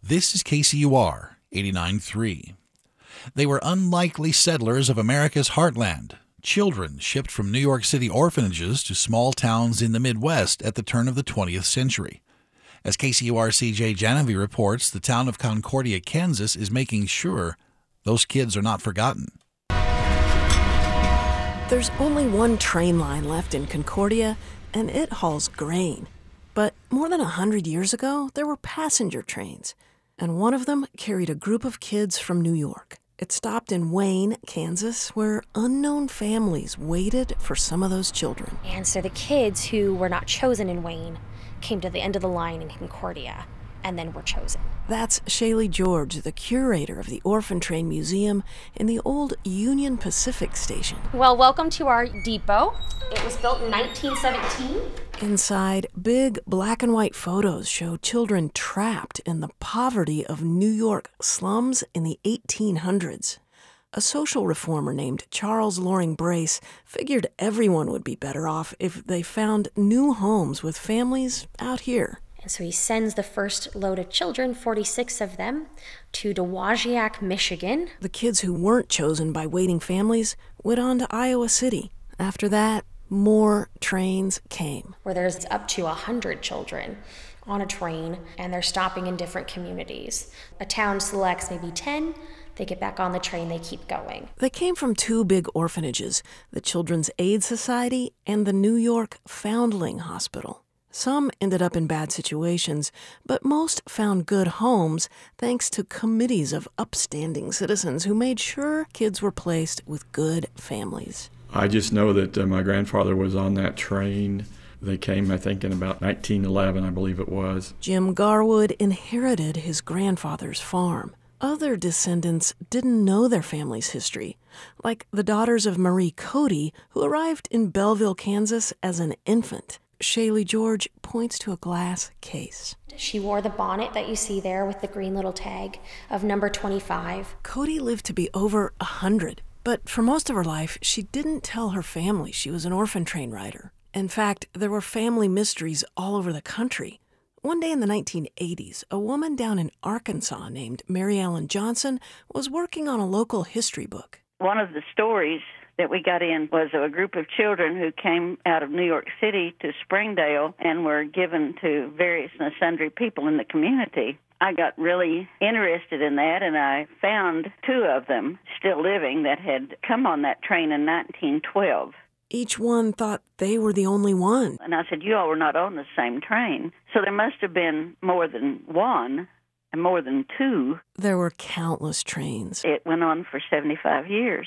This is KCUR 89.3. They were unlikely settlers of America's heartland, children shipped from New York City orphanages to small towns in the Midwest at the turn of the 20th century. As KCUR CJ Janovi reports, the town of Concordia, Kansas is making sure those kids are not forgotten. There's only one train line left in Concordia, and it hauls grain. But more than 100 years ago, there were passenger trains, and one of them carried a group of kids from New York. It stopped in Wayne, Kansas, where unknown families waited for some of those children. And so the kids who were not chosen in Wayne came to the end of the line in Concordia and then were chosen. That's Shaylee George, the curator of the Orphan Train Museum in the old Union Pacific station. Well, welcome to our depot. It was built in 1917. Inside, big black and white photos show children trapped in the poverty of New York slums in the 1800s. A social reformer named Charles Loring Brace figured everyone would be better off if they found new homes with families out here. And so he sends the first load of children, 46 of them, to Dowagiac, Michigan. The kids who weren't chosen by waiting families went on to Iowa City. After that, more trains came. Where there's up to 100 children on a train, and they're stopping in different communities. A town selects maybe 10. They get back on the train, they keep going. They came from two big orphanages, the Children's Aid Society and the New York Foundling Hospital. Some ended up in bad situations, but most found good homes thanks to committees of upstanding citizens who made sure kids were placed with good families. I just know that my grandfather was on that train. They came, I think, in about 1911, I believe it was. Jim Garwood inherited his grandfather's farm. Other descendants didn't know their family's history, like the daughters of Marie Cody, who arrived in Belleville, Kansas as an infant. Shaylee George points to a glass case. She wore the bonnet that you see there with the green little tag of number 25. Cody lived to be over 100, but for most of her life, she didn't tell her family she was an orphan train rider. In fact, there were family mysteries all over the country. One day in the 1980s, a woman down in Arkansas named Mary Ellen Johnson was working on a local history book. One of the stories that we got in was a group of children who came out of New York City to Springdale and were given to various and sundry people in the community. I got really interested in that, and I found two of them still living that had come on that train in 1912. Each one thought they were the only one. And I said, you all were not on the same train. So there must have been more than one and more than two. There were countless trains. It went on for 75 years.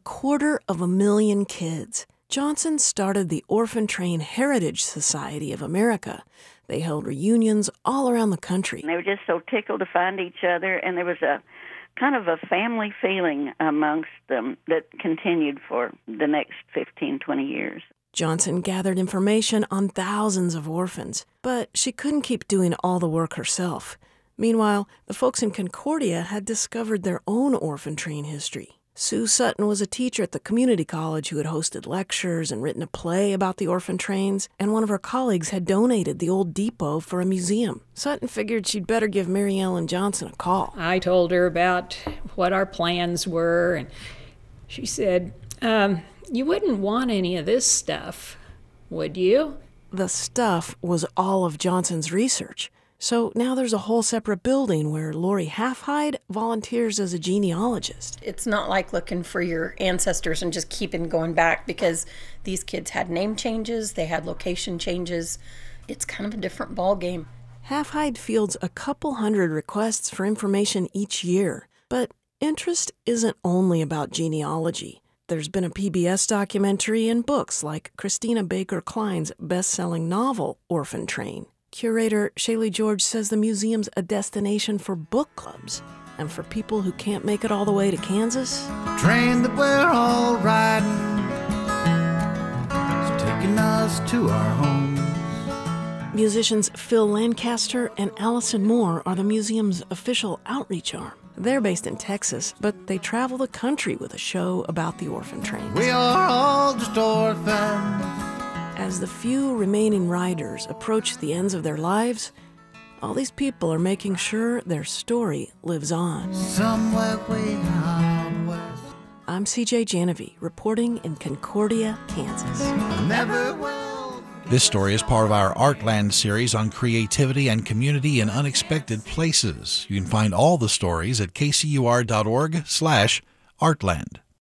250,000 kids. Johnson started the Orphan Train Heritage Society of America. They held reunions all around the country. And they were just so tickled to find each other, and there was a kind of a family feeling amongst them that continued for the next 15, 20 years. Johnson gathered information on thousands of orphans, but she couldn't keep doing all the work herself. Meanwhile, the folks in Concordia had discovered their own orphan train history. Sue Sutton was a teacher at the community college who had hosted lectures and written a play about the orphan trains, and one of her colleagues had donated the old depot for a museum. Sutton figured she'd better give Mary Ellen Johnson a call. I told her about what our plans were, and she said, you wouldn't want any of this stuff, would you? The stuff was all of Johnson's research. So now there's a whole separate building where Lori Halfhide volunteers as a genealogist. It's not like looking for your ancestors and just keeping going back, because these kids had name changes, they had location changes. It's kind of a different ball game. Halfhide fields a couple hundred requests for information each year, but interest isn't only about genealogy. There's been a PBS documentary and books like Christina Baker Klein's best-selling novel, Orphan Train. Curator Shaylee George says the museum's a destination for book clubs and for people who can't make it all the way to Kansas. Train that we're all riding is taking us to our homes. Musicians Phil Lancaster and Allison Moore are the museum's official outreach arm. They're based in Texas, but they travel the country with a show about the orphan trains. We are all just orphans. As the few remaining riders approach the ends of their lives, All these people are making sure their story lives on. Somewhere way out west. I'm CJ Janovi, reporting in Concordia, Kansas. Never will. This story is part of our Artland series on creativity and community in unexpected places. You can find all the stories at kcur.org/Artland.